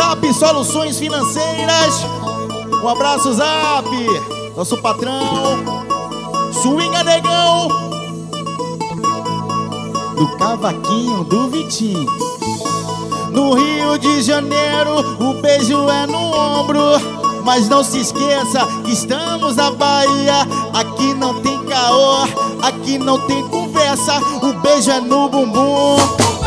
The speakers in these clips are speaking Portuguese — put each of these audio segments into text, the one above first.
Zap Soluções Financeiras. Um abraço, Zap, nosso patrão. Swinga Negão, do cavaquinho do Vitinho. No Rio de Janeiro, o beijo é no ombro. Mas não se esqueça que estamos na Bahia. Aqui não tem caô, aqui não tem conversa. O beijo é no bumbum.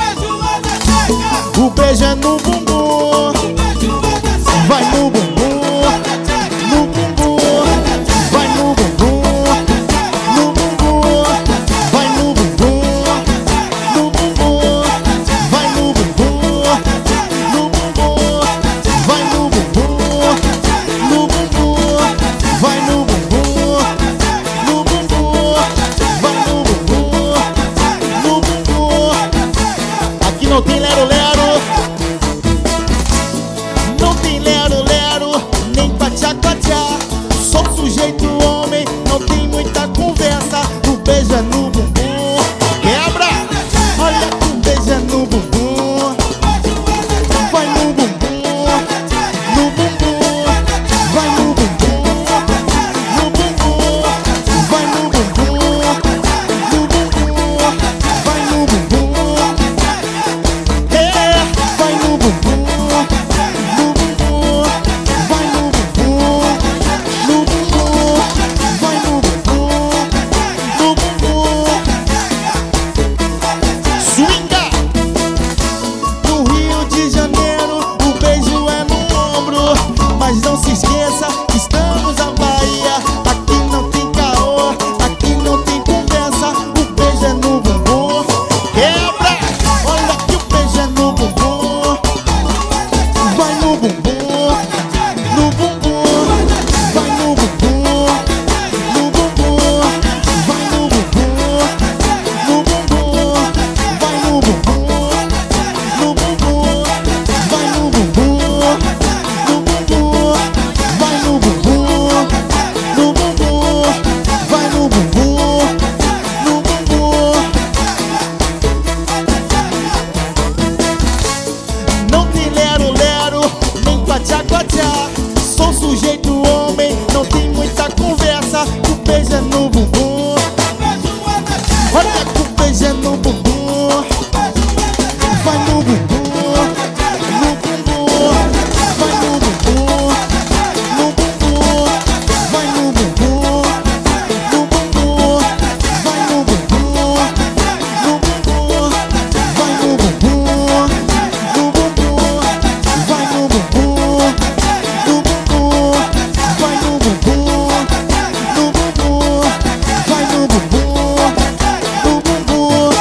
O beijo é no bumbum. Vai no bumbum, no bumbum. Vai no bumbum, no bumbum. Vai no bumbum, no bumbum. Vai no bumbum, no bumbum. Vai no bumbum, no bumbum. Vai no bumbum, no bumbum. Vai no bumbum, no bumbum. Aqui não tem lero-lero. Não tem lero-lero, nem quatiá-quatiá. Sou sujeito homem, não tem muita conversa. O beijo é no bumbum. Quebra! Olha que o beijo é no bumbum.